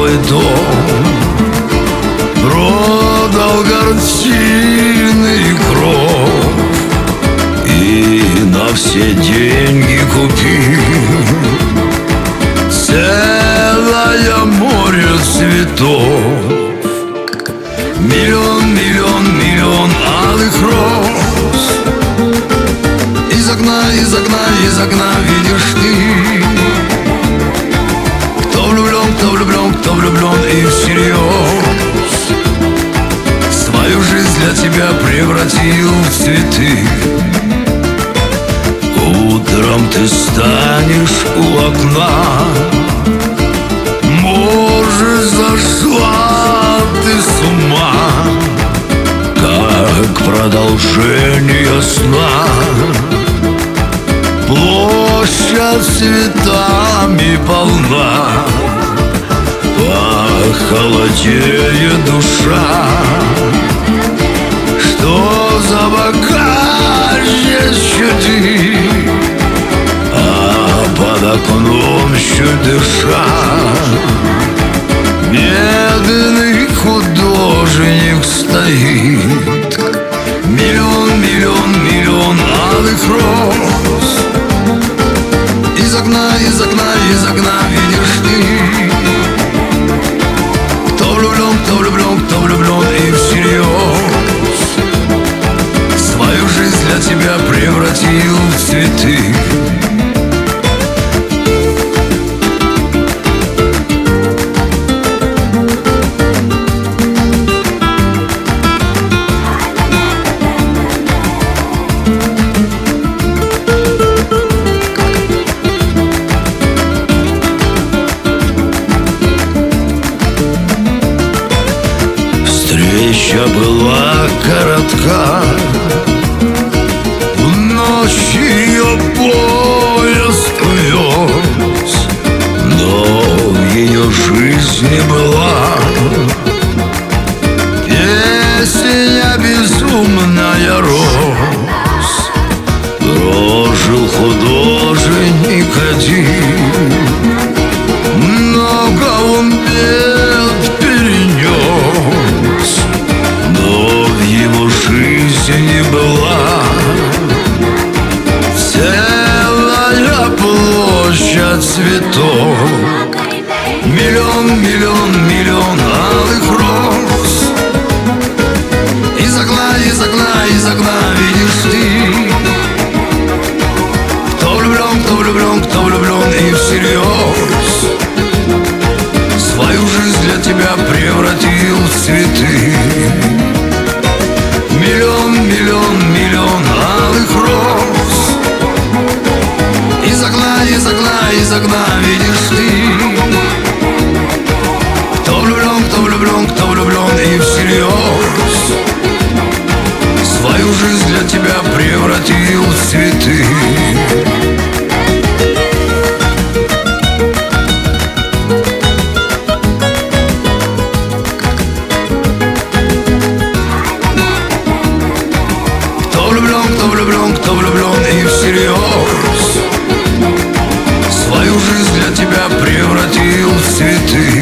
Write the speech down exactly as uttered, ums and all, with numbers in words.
свой дом, продал картины и кровь, и на все деньги купил целое море цветов. Миллион, миллион, миллион алых роз. Из окна, из окна, из окна видишь ты, кто влюблен, кто влюблен, кто влюблен и всерьез свою жизнь для тебя превратил в цветы. Утром ты станешь у окна, может, зашла ты с ума, как продолжение сна. Площадь цветами полна, похолодеет душа. Что за бока еще ты, а под окном еще дыша бедный художник стоит. Миллион, миллион, миллион алых роз. Из окна, из окна, из окна видишь ты, кто влюблен, кто влюблен, кто влюблен и всерьез свою жизнь для тебя превратил в цветы. Встреча была коротка, в ночь ее поезд увез, но в ее жизни была песня безумная роз. Прожил художник один, много он бед перенес, но в его жизни была целая площадь цветов. Миллион, миллион, миллион алых роз. Из окна, из окна, из окна видишь ты, кто влюблен, кто влюблен, кто влюблен и всерьез свою жизнь для тебя превратил в цветы. Миллион, миллион, миллион алых роз. Из окна, из окна, из окна видишь ты, кто влюблен, кто влюблен, кто влюблен и всерьез свою жизнь для тебя превратил в цветы. Кто влюблен, кто влюблен и всерьез свою жизнь для тебя превратил в цветы.